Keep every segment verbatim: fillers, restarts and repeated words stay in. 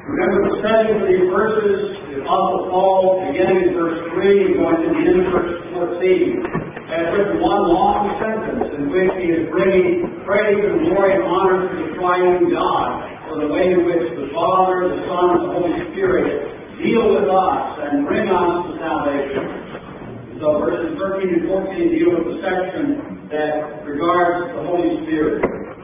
Remember the setting for these verses, the Apostle Paul, beginning in verse three and going to the end of verse fourteen, has written one long sentence in which he is bringing praise and glory and honor to the triune God for the way in which the Father, the Son, and the Holy Spirit deal with us and bring us to salvation. So verses thirteen and fourteen deal with the section that regards the Holy Spirit.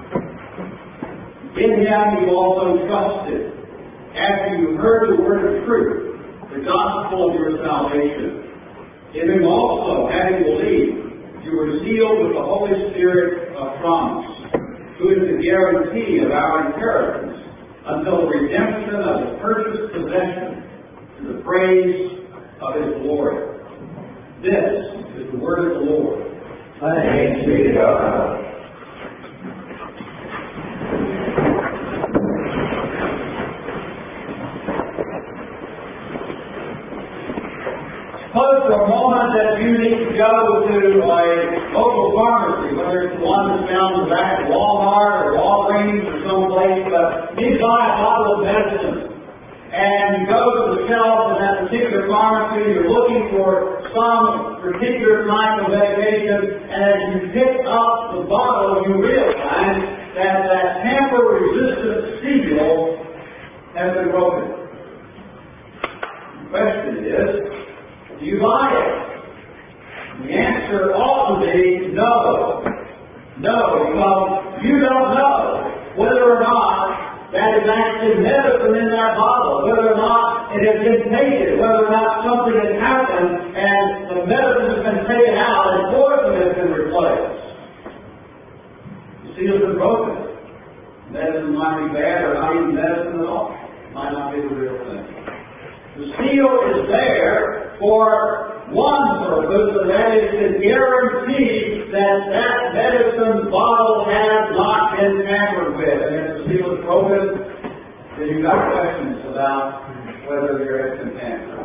In Him you also trusted, after you heard the word of truth, the gospel of your salvation. In Him also, having believed, you were sealed with the Holy Spirit of promise, who is the guarantee of our inheritance until the redemption of the purchased possession to the praise of His glory. This is the word of the Lord. Thanks be to God. Suppose for a moment that you need to go to a local pharmacy, whether it's the one that's found in the back of Walmart or Walgreens or someplace, but you need to buy a bottle of medicine. And you go to the shelf in that particular pharmacy, you're looking for some particular type of medication, and as you pick up the bottle, you realize that that tamper-resistant seal has been broken. The question is, do you buy it? The answer ought to be no. No, because you don't know whether or not that is actually medicine in that bottle, whether or not it has been taken, whether or not something has happened and the medicine has been taken out and poison has been replaced. The seal has been broken. Medicine might be bad or not even medicine at all. It might not be the real thing. The seal is there for one purpose, and that is to guarantee that that medicine bottle has not been tampered with. And if the seal is broken, then you've got questions about whether there has been tampered.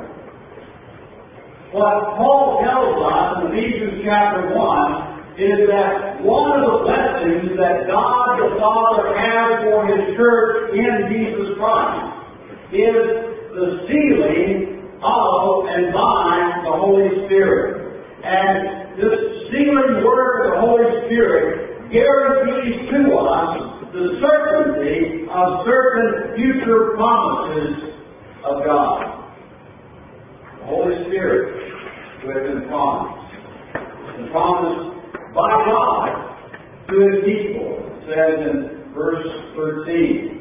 What Paul tells us in Ephesians chapter one is that one of the blessings that God the Father has for His church in Jesus Christ is the sealing of and by the Holy Spirit. And this sealing work of the Holy Spirit guarantees to us the certainty of certain future promises of God. The Holy Spirit who has been promised. And promised by God to His people. It says in verse thirteen.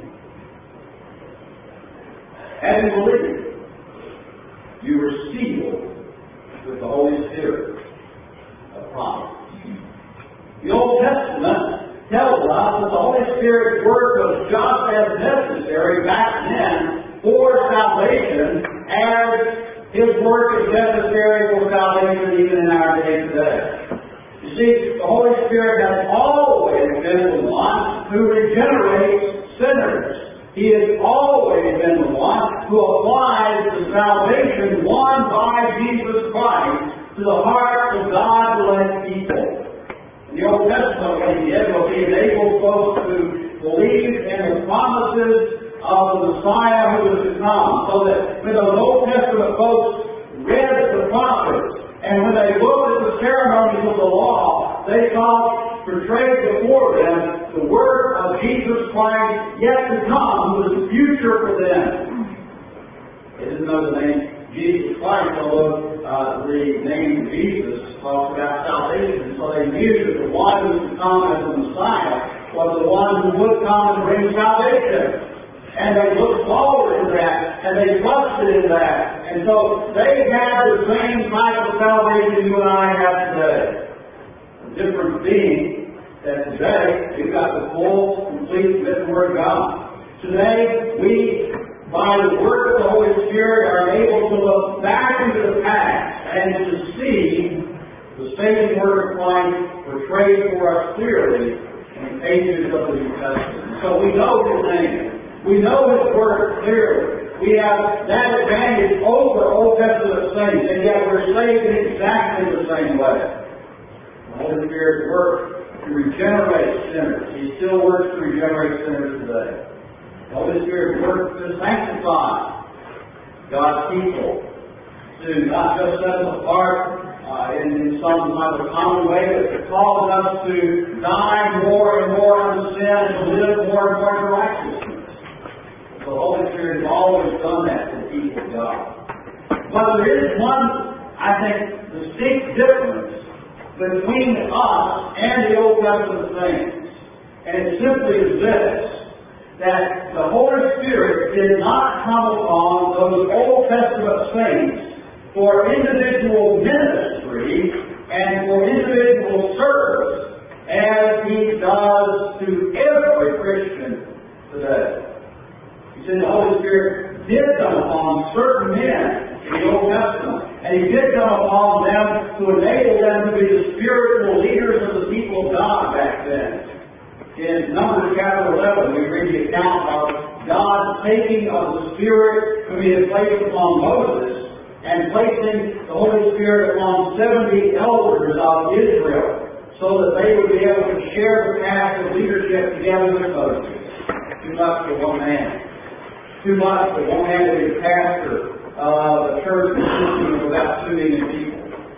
Having believed, you were sealed with the Holy Spirit of promise. The Old Testament tells us that the Holy Spirit's work was just as necessary back then for salvation as His work is necessary for salvation even in our day today. You see, the Holy Spirit has always been the one who regenerates sinners. He has always been the one who applies the salvation won by Jesus Christ to the hearts of God-led people. In the Old Testament, what He did was He enabled folks to believe in the promises of the Messiah who was to come. So that when those Old Testament folks read the prophets, and when they looked at the ceremonies of the law, they saw portrayed before them the work of Jesus Christ yet to come, who was the future for them. They didn't know the name Jesus Christ, although uh, the name Jesus talks about salvation. So they knew that the one who was to come as the Messiah was the one who would come and bring salvation. And they looked forward to that, and they trusted in that. And so they had the same type of salvation you and I have today. The difference being that today we've got the full, complete, written Word of God. Today we, by the work of the Holy Spirit, are able to look back into the past and to see the saving Word of Christ portrayed for us clearly in the pages of the New Testament. So we know His name. We know His Word clearly. We have that advantage over Old Testament saints, and yet we're saved in exactly the same way. The Holy Spirit works to regenerate sinners. He still works to regenerate sinners today. The Holy Spirit works to sanctify God's people, to not just set us apart uh, in, in some kind of common way, but to cause us to die more and more unto sin and to live more and more in righteousness. The Holy Spirit has always done that to the people of God. But there is one, I think, distinct difference between us and the Old Testament saints. And it simply is this, that the Holy Spirit did not come upon those Old Testament saints for individual ministry and for individual service as He does to every Christian today. He said the Holy Spirit did come upon certain men in the Old Testament, and He did come upon them to enable them to be the spiritual leaders of the people of God back then. In Numbers chapter eleven, we read the account of God taking of the Spirit whom He had placed upon Moses and placing the Holy Spirit upon seventy elders of Israel so that they would be able to share the task of leadership together with Moses. Too much for one man. Too much for one man to be a pastor of a church consisting of about two million people.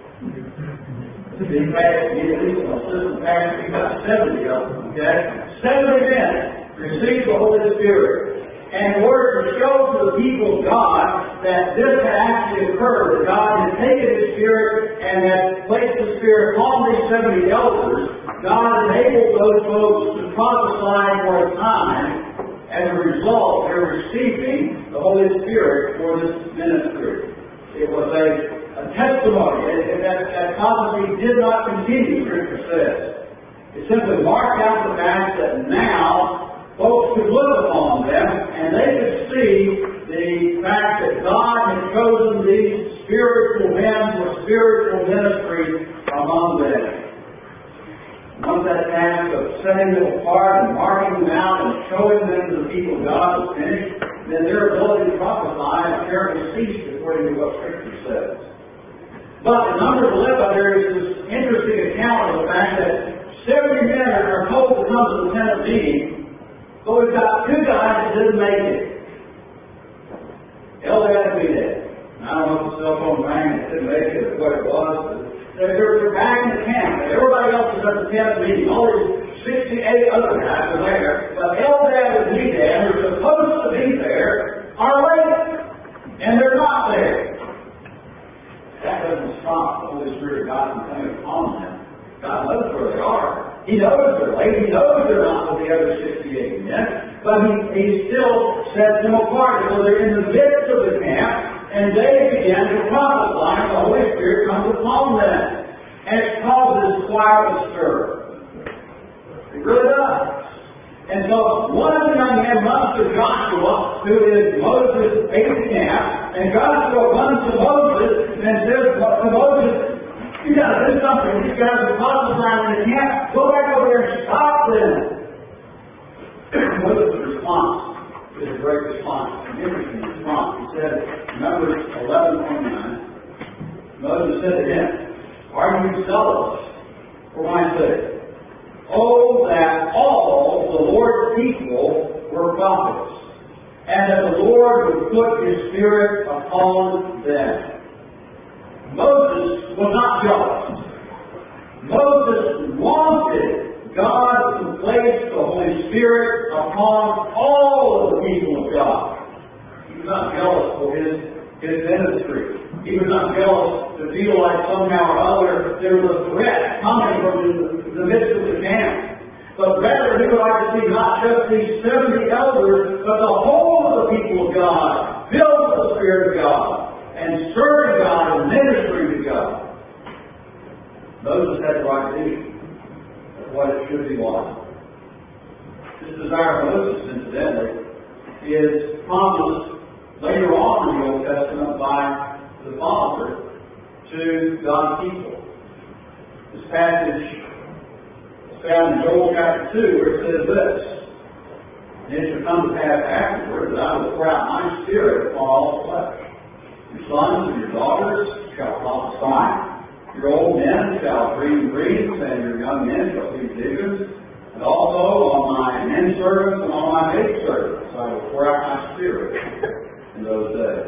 To be pastor, at least an assistant pastor, you've got seventy of them, okay? seventy men received the Holy Spirit. And in order to show to the people of God that this had actually occurred, that God had taken His Spirit and had placed the Spirit on these seventy elders, God enabled those folks to prophesy for a time. As a result, they're receiving the Holy Spirit for this ministry. It was a, a testimony. It, that, that prophecy did not continue, Scripture says. It simply marked out the fact that now folks could look upon them and they could see the fact that God had chosen these spiritual men for spiritual ministry among them. Once that task of setting them apart and marking them out and showing them to the people of God was finished, then their ability to prophesy apparently ceased according to what Scripture says. But in Numbers eleven, there is this interesting account of the fact that seventy men are told to come to the tent of meeting, but we've got two guys that didn't make it. Eldad and Medad. I don't know if the cell phone rang and didn't make it or what it was, but they're, they're back in the camp. And everybody else is at the tent meeting. All these sixty-eight other guys are there. But Eldad and Medad, who are supposed to be there, are late. And they're not there. That doesn't stop the Holy Spirit of God from coming upon them. God knows where they are. He knows they're late. He knows they're not with the other sixty-eight men. But he, he still sets them apart. So they're in the midst of the camp, and they begin to prophesy, and the Holy Spirit comes upon them. And it causes quite a stir. It really does. And so one of the young men runs to Joshua, who is Moses' aide-de-camp, and Joshua runs to Moses and says to Moses, "You got to do something. These guys are prophesying in the camp. Go back over there and stop them." Moses' response is a great response, an interesting response. He said, Numbers eleven twenty-nine, Moses said to him, "Are you zealous for my sake? Oh, that all the Lord's people were prophets, and that the Lord would put His Spirit upon them." Moses was not jealous. Moses wanted God to place the Holy Spirit upon all of the people of God. He was not jealous for his, his ministry. He was not jealous to feel like somehow or other there was a threat coming from the, the midst of the camp. But rather, he would like to see not just these seventy elders, but the whole of the people of God filled with the Spirit of God and serving God and ministering to God. Moses had the right vision of what it should be like. This desire of Moses, incidentally, is promised later on in the Old Testament by the Father to God's people. This passage is found in Joel chapter two, where it says this: "And it shall come to pass afterward that I will pour out my Spirit upon all flesh. Your sons and your daughters shall prophesy. Your old men shall dream dreams, and your young men shall see visions. And also on my men servants and on my maid servants I will pour out my Spirit in those days.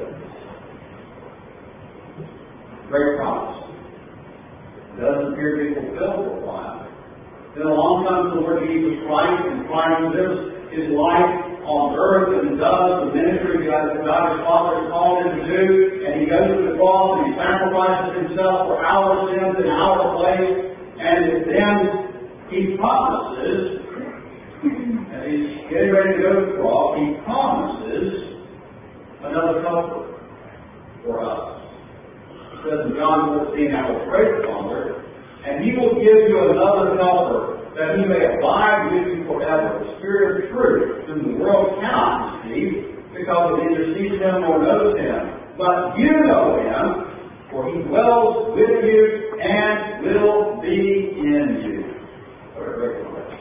Great promise. It doesn't appear to be fulfilled for a while. It's been a long time since the Lord Jesus Christ, and Christ lives his life on earth and does the ministry that God his Father has called him to do, and he goes to the cross and he sacrifices himself for our sins in our place, and then he promises, as he's getting ready to go to the cross, he promises another comfort for us. It says in John fourteen, I will pray the Father, and he will give you another helper, that he may abide with you forever, the Spirit of truth, whom the world cannot receive, because it neither sees him nor knows him. But you know him, for he dwells with you and will be in you. What a great place.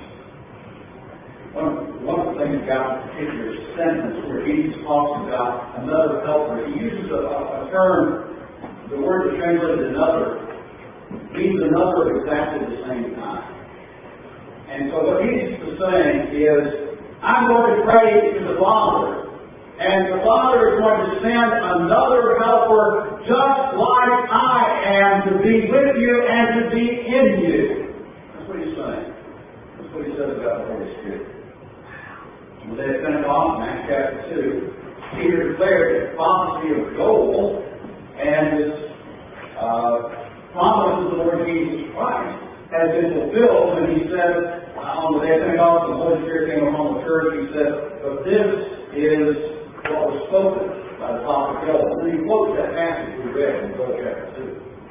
One, one of the things about a particular sentence where Jesus talks about another helper, he uses a, a term, the word is translated another, means another at exactly the same time. And so what Jesus is saying is, I'm going to pray to the Father, and the Father is going to send another helper just like I am to be with you and to be in you. That's what he's saying. That's what he says about the Holy Spirit. On the day of Pentecost, in Acts chapter two, Peter declared the prophecy of Joel and his uh, promise of the Lord Jesus Christ has been fulfilled, and he said, on the day of Pentecost, the Holy Spirit came upon the church, he said, but this is what was spoken by the prophet Joel. And then he quotes that passage we read in Joel chapter two.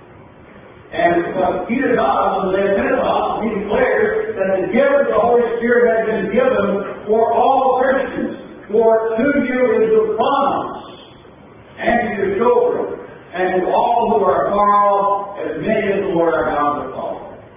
And what Peter does on the day of Pentecost, he declares that the gift of the Holy Spirit has been given for all Christians, for to you is the promise, and to your children, and to all who are far off, as many as the Lord our God will call.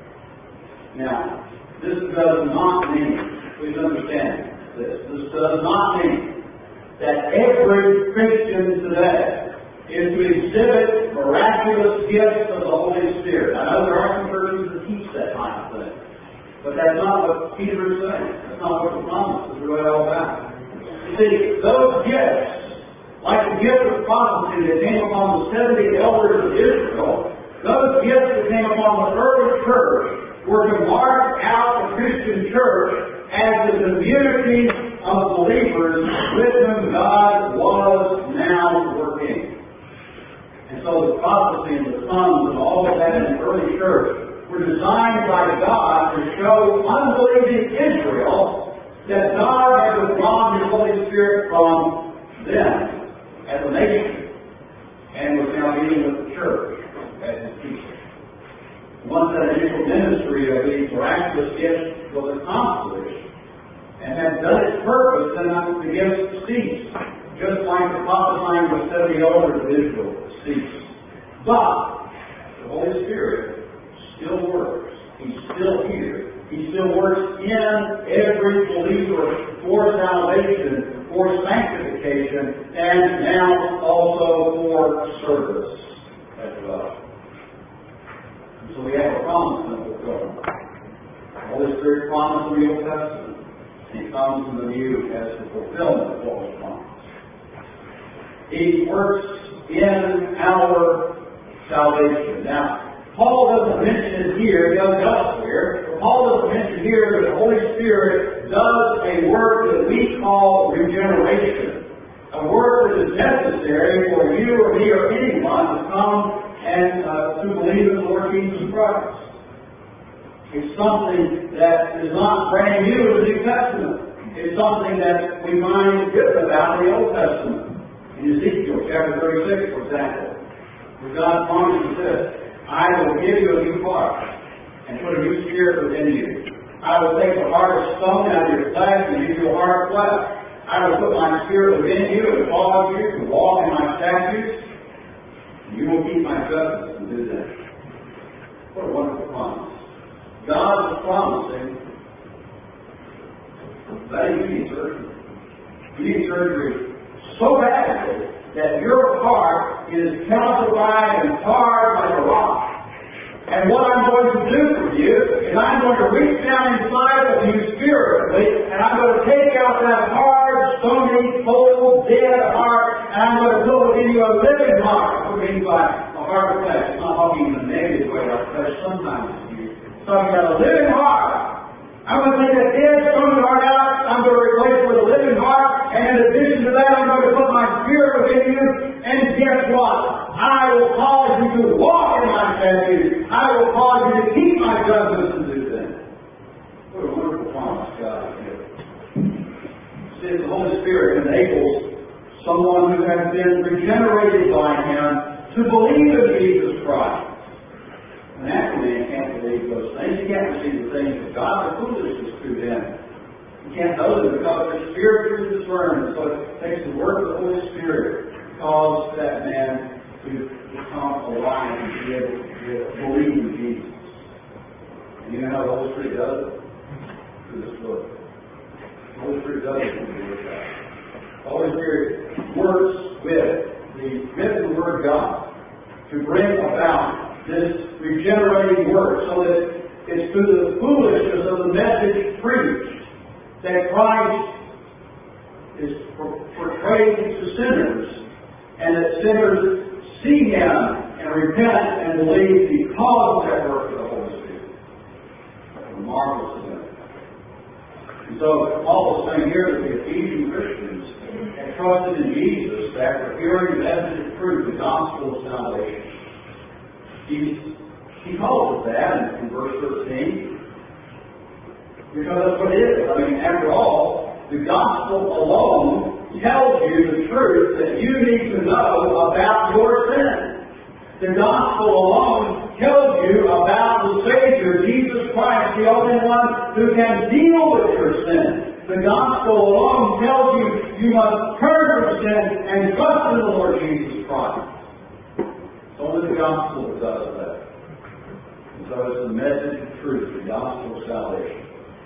Now, this does not mean, please understand this, this does not mean that every Christian today is to exhibit miraculous gifts of the Holy Spirit. I know there are some churches that teach that kind of thing, but that's not what Peter is saying. That's not what the promise is really all about. You see, those gifts, like the gift of prophecy that came upon the seventy elders of Israel, those gifts that came upon the early church, were to mark out the Christian church as the community of believers with whom God was now working. And so the prophecy and the tongues and all of that in the early church were designed by God to show unbelieving Israel that God had withdrawn His Holy Spirit from them as a nation and was now dealing with the church as His people. Once that initial ministry of these miraculous gifts was accomplished and had done its purpose, then the gifts ceased, just like the prophesying of the seventy elders of Israel ceased. But the Holy Spirit still works. He's still here. He still works in every believer for salvation, for sanctification, and now also for service as well. So we have a promise in the fulfillment. The Holy Spirit promised in the Old Testament, and He comes in the New as the fulfillment of what was promised. He works in our salvation. Now, Paul doesn't mention it here, he does elsewhere, but Paul doesn't mention here that the Holy Spirit does a work that we call regeneration. A work that is necessary for you or me or anyone to come and uh, to believe in the Lord Jesus Christ. It's something that is not brand new in the New Testament. It's something that we find written about in the Old Testament. In Ezekiel chapter thirty-six, for example, where God promises this, I will give you a new heart and put a new spirit within you. I will take the heart of stone out of your flesh and give you a heart of flesh. I will put my spirit within you and cause you to walk in my statutes. You will keep my judgments and do that. What a wonderful promise. God is promising that you need surgery. You need surgery so badly that your heart is calcified and hard like a rock. And what I'm going to do for you is I'm going to reach down inside of you spiritually, and I'm going to take out that hard, stony stony, cold, dead heart, and I'm going to put within you a living heart. What do you mean by a heart of flesh? I'm not talking in a negative way, like flesh sometimes is used. I'm talking about a living heart. I'm going to take that dead, stony heart out, I'm going to replace it with a living heart, and in addition to that, I'm going to put my spirit within you, and guess what? I will cause you to walk in my statutes. I will cause you to keep my judgments and do them. What a wonderful promise God has given. See, the Holy Spirit enables someone who has been regenerated by Him to believe in Jesus Christ. An natural man can't believe those things. He can't receive the things of God. They're foolishness to them. He can't know them because their spirit is discerned. So it takes the work of the Holy Spirit to cause that man to become alive and be able to believe in Jesus. And you know how the Holy Spirit does it? Through this book. The Holy Spirit does it through the Word of God. The Holy Spirit works with the written Word of God to bring about this regenerating work, so that it's through the foolishness of the message preached that Christ is portrayed to sinners, and that sinners see Him and repent and believe because of that work of the Holy Spirit. That's a marvelous event. And so Paul is saying here that the Ephesian Christians had trusted in Jesus after hearing the message of truth, the gospel of salvation. He, he calls it that in, in verse thirteen, because that's what it is. I mean, after all, the gospel alone tells you the truth that you need to know about your sin. The gospel alone tells you about the Savior, Jesus Christ, the only one who can deal with your sin. The gospel alone tells you you must turn from sin and trust in the Lord Jesus Christ. Only the gospel does that. And so it's the message of truth, the gospel of salvation.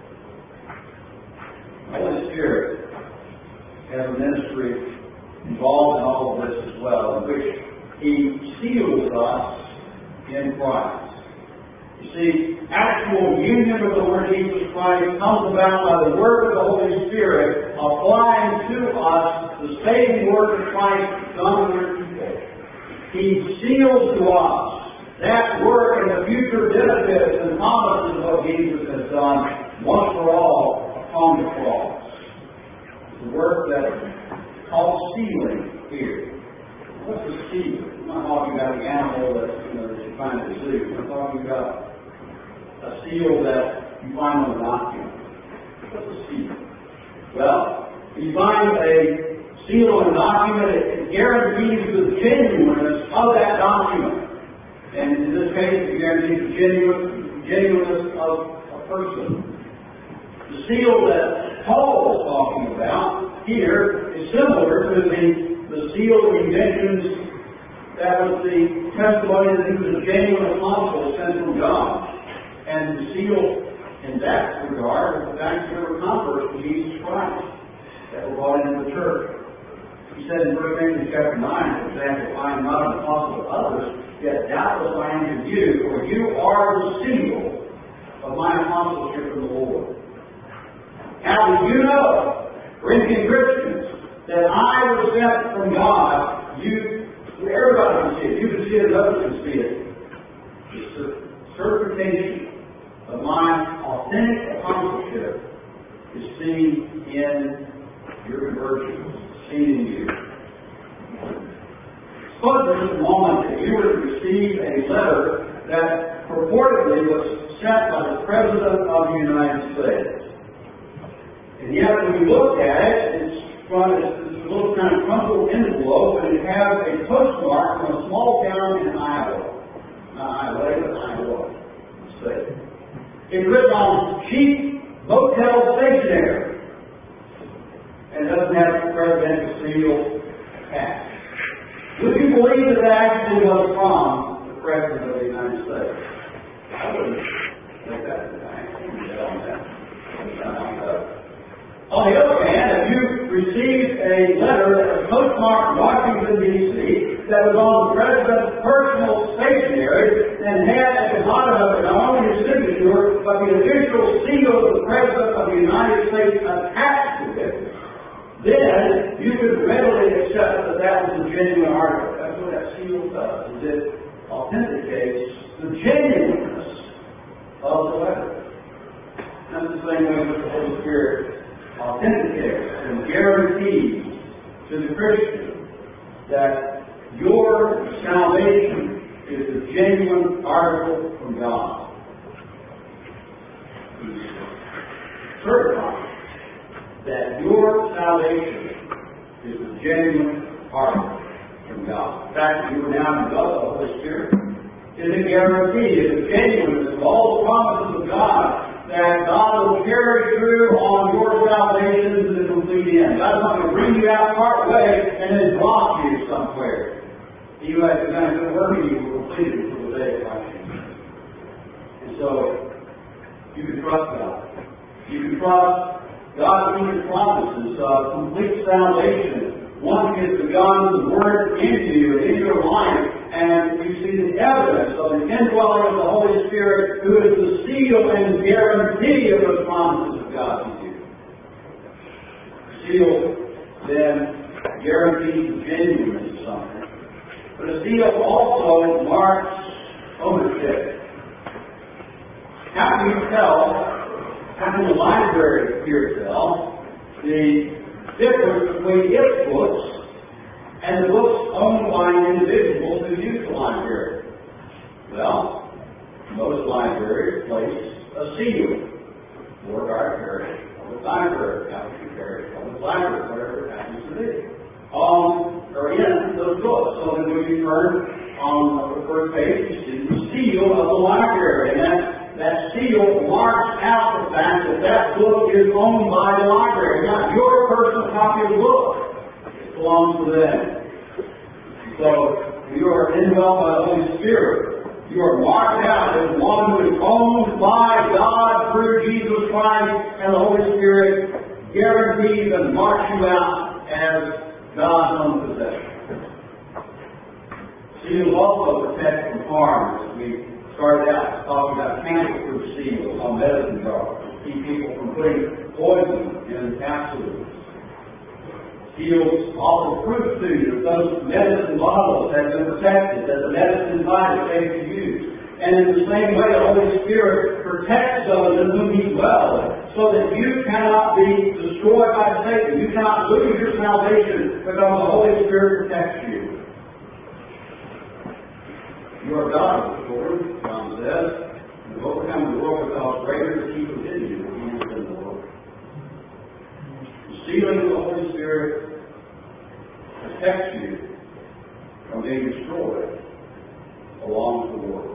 The Holy Spirit has a ministry involved in all of this as well, in which He seals us in Christ. You see, actual union with the Lord Jesus Christ comes about by the work of the Holy Spirit applying to us the saving work of Christ done with people. He seals to us that work and the future benefits and promises of what Jesus has done once for all upon the cross. It's the work that's called sealing here. What's a seal? I'm not talking about the animal that, you know, that you find at the zoo. I'm talking about a seal that you find on a document. What's a seal? Well, you find a seal on a document, it guarantees the genuineness of that document. And in this case, it guarantees the genuine, genuineness of a person. The seal that Paul is talking about here is similar to the, the seal that he mentions that was the testimony that he was a genuine apostle sent from God. And the seal in that regard was the fact that there were converts to Jesus Christ that were brought into the church. He said in First Corinthians chapter nine, for example, I am not an apostle of others, yet doubtless I am to you, for you are the seal of my apostleship in the Lord. How did you know, Corinthian Christians, that I was sent from God? You, everybody can see it. You can see it, others can see it. The certification of my authentic apostleship is seen in your conversion. In you. Suppose for just a moment that you were to receive a letter that purportedly was sent by the President of the United States. And yet when you look at it, it's from it's a little kind of crumpled envelope, and it has a postmark from a small town in Iowa. Not Iowa, but Iowa State. It's written on cheap motel stationery. And doesn't have the presidential seal attached. Would you believe that that actually was from the President of the United States? I wouldn't think that. I can't get on that. On the other hand, if you received a letter that was postmarked Washington, D C, that was on the President's personal stationery and had at the bottom of it not only his signature, but the official seal of the President of the United States attached to it, then you could readily accept that that was a genuine article. That's what that seal does, is it authenticates the genuineness of the letter. That's the same way with the Holy Spirit authenticates and guarantees to the Christian that your salvation is a genuine article from God. He's certifying that your salvation is a genuine article from God. In fact, if you were now in God, the Holy Spirit is a guarantee, is a genuineness of all the promises of God, that God will carry through on your salvation to the complete end. God's not going to bring you out part way and then drop you somewhere. You have to kind of good work you will complete it until the day of Christ. And so, you can trust God. You can trust God in His promises of complete salvation. Once He has begun to work into you and in your life, and you see the evidence of the indwelling of the Holy Spirit, who is the seal and guarantee of the promises of God to you. The seal then guarantees the genuineness of something. But a seal also marks ownership. How can you tell, how can the library here tell, the difference between its books and the books owned by individuals who use the library? Well, most libraries place a seal, or guard carry, or the library account carry, or the library, whatever it happens to be, um, or in those books. So that when you turn on the first page, you see the seal of the library, and that, that seal marks out the fact that that book is owned by the library, not your personal copy of the book. It belongs to them. So, you are indwelt by the Holy Spirit. You are marked out as one who is owned by God through Jesus Christ, and the Holy Spirit guarantees and marks you out as God's own possession. Seals also protect from harm. As we started out talking about cancer-proof seals on medicine jars to keep people from putting poison in capsules. Seals also prove to you that those medicine bottles have been protected, that the medicine inside is safe to use. And in the same way, the Holy Spirit protects those in whom He dwells, so that you cannot be destroyed by Satan. You cannot lose your salvation because the Holy Spirit protects you. You are God's Lord, John says, and have overcome the world because greater is He within you than He is in the world. The sealing of the Holy Spirit protects you from being destroyed along with the world.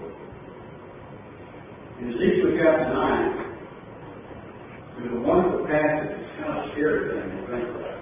In Ezekiel chapter nine, there's a wonderful passage. It's kind of a scary thing to think about.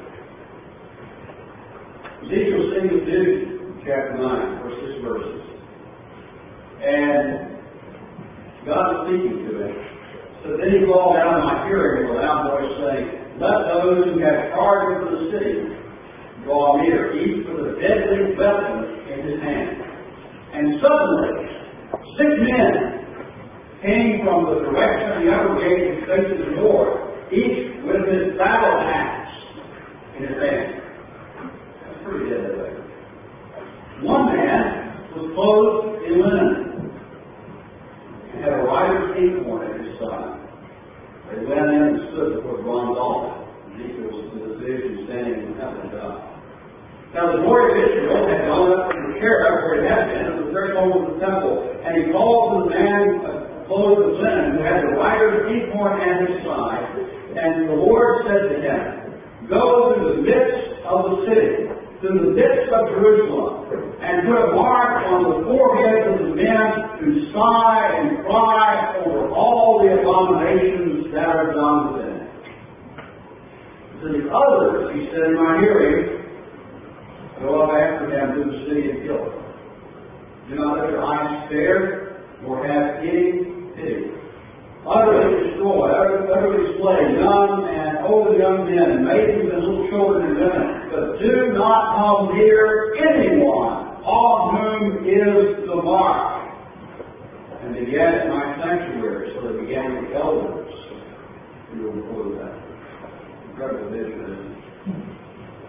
Ezekiel sees a vision in chapter nine, first six verses. And God is speaking to him. So then he called out in my hearing with a loud voice, saying, "Let those who have charge over the city draw near, each with a deadly weapon in his hand." And suddenly, six men came from the direction of the upper gate and faced the north, each with his battle axe in his hand. That's pretty deadly. One man was clothed in linen and had a rider's acorn at his side. They went in and stood before the bronze altar. Ezekiel was in the vision standing in the temple of God. Now the glory of Israel had gone up from the cherub where he had been at the threshold of the temple, and he called to the man clothed in linen who had the rider's acorn at his side. And the Lord said to him, "Go to the midst of the city, to the midst of Jerusalem, and put a mark on the foreheads of the men who sigh and cry over all the abominations that are done within it." To the others, he said in my hearing, "Go up after them to the city and kill them. Do not let your eyes stare, nor have any pity. Utterly destroy, utterly slay young and old young men, and maidens and little children and women. But do not come near anyone on whom is the mark." And began at my sanctuary, so they began with elders who were before that. Incredible vision, isn't it?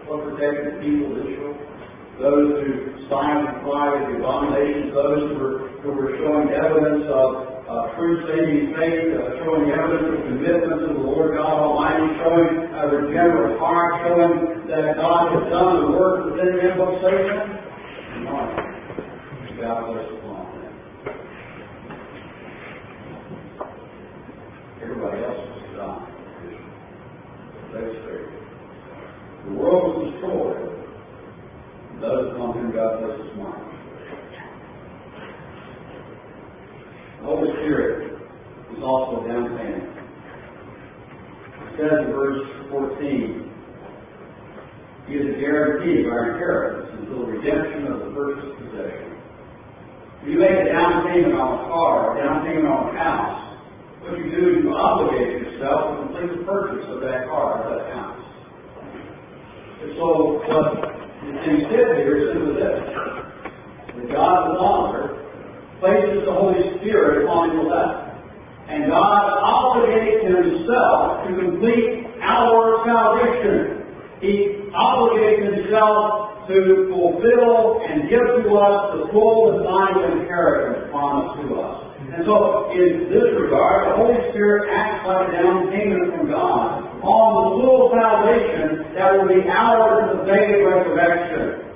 what protected the people of Israel. Those who signed and complied with the abominations, those who were, who were showing evidence of uh, true saving faith, uh, showing evidence of commitment to the Lord God Almighty, showing a regenerate heart, showing that God has done the work within them of Satan. God bless upon them. Everybody else was done. The world was destroyed. Those upon whom God bless His mind. The Holy Spirit is also a down payment. It says in verse fourteen, He is a guarantee of our inheritance until the redemption of the purchased possession. If you make a down payment on a car, a down payment on a house, what you do is you obligate yourself to complete the purchase of that car or that house. And so what is said here is simply this: that God the Father places the Holy Spirit upon your left, and God obligates Himself to complete our salvation. He obligates Himself to fulfill and give to us the full divine inheritance promised to us. And so, in this regard, the Holy Spirit acts like a down payment from God on the full salvation that will be ours in the day of resurrection.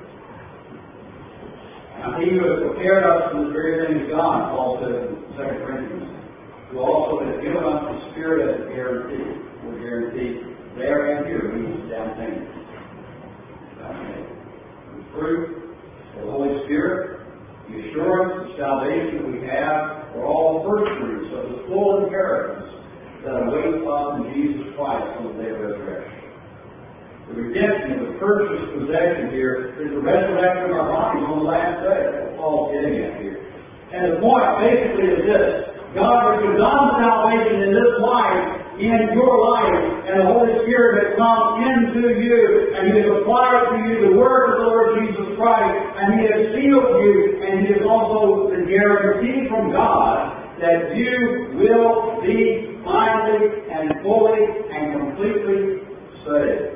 Now, He who has prepared us for the very things of God, Paul says in Second Corinthians, who also has given us the Spirit as a guarantee. We're guaranteed there and here means down payment. Down payment. The fruit of the Holy Spirit, the assurance of salvation that we have, are all first fruits of the full inheritance that awaits us in Jesus Christ on the day of resurrection. The redemption of the purchased possession here is the resurrection of our bodies on the last day. That's what Paul's getting at here. And the point basically is this: God has done salvation in this life, in your life, and the Holy Spirit has come into you, and He has applied to you the word of the Lord Jesus Christ, and He has sealed you, and He is also the guarantee from God that you will be finally and fully and completely saved.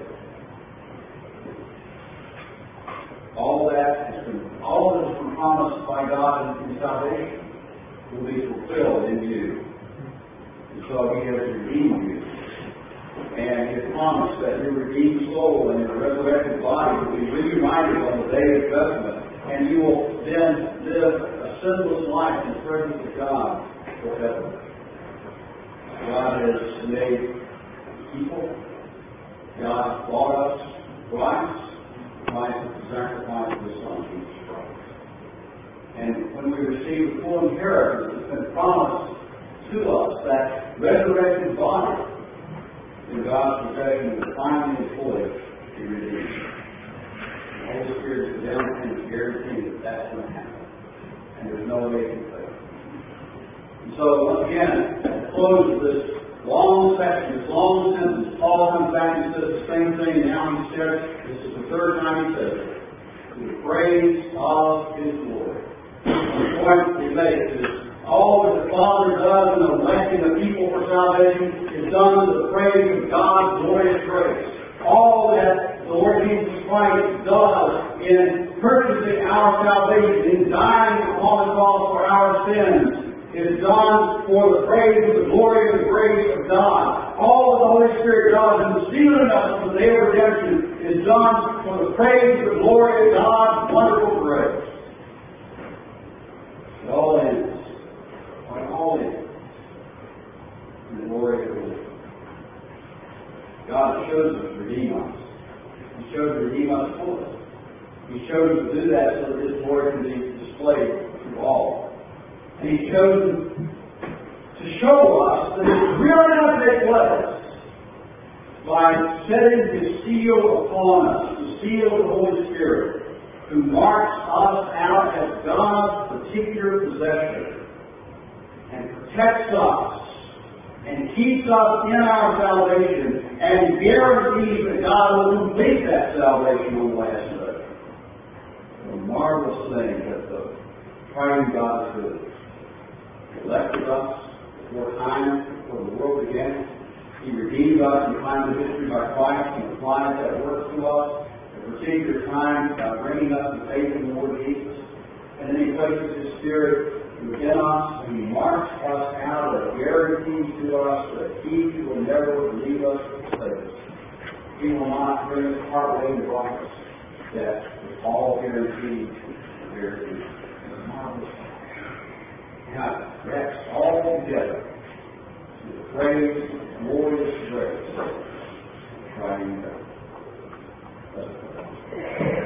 All that has been, all that has been promised by God in salvation will be fulfilled in you. And so He has redeemed you. And He has promised that your redeemed soul and your resurrected body will be reunited on the day of judgment, and you will then live a sinless life in the presence of God forever. God has made people. God has bought us twice. Christ is the sacrifice of His Son, Jesus Christ. And when we receive the full inheritance that's been promised to us, that resurrected body in God's possession will finally and fully be redeemed. The Holy Spirit is the down payment guarantee that that's going to happen. And there's no way to fail. And so, once again, at the close of this long section, this long sentence, Paul comes back and says the same thing. Now he says, this is the third time he says it, to the praise of His glory. The point he makes is all that the Father does in electing the people for salvation is done to the praise of God's glorious grace. All that the Lord Jesus Christ does in purchasing our salvation, in dying upon the cross for our sins, is done for the praise of the glory and the grace of God. All that the Holy Spirit does in sealing us for the day of redemption is done for the praise of the glory of God's wonderful grace. It all ends. It all ends in the glory of the Lord. God chose us to redeem us. He chose to redeem us fully. He chose to do that so that His glory can be displayed to all. And He's chosen to show us that it's really going to take place by setting His seal upon us, the seal of the Holy Spirit, who marks us out as God's particular possession and protects us and keeps us in our salvation and guarantees that God will complete that salvation on the last day. What a marvelous thing that the triune God is doing. He elected us before time, before the world began. He redeemed us in time of history by Christ and applied that work to us. particular time by bringing us the faith in the Lord Jesus. And then He places His Spirit within us, and He marks us out a guarantee to us that He will never leave us or forsake us. He will not bring us partway in the darkness. That is all guaranteed. Guaranteed. Now, that's all together. The praise, glorious grace. Right in there.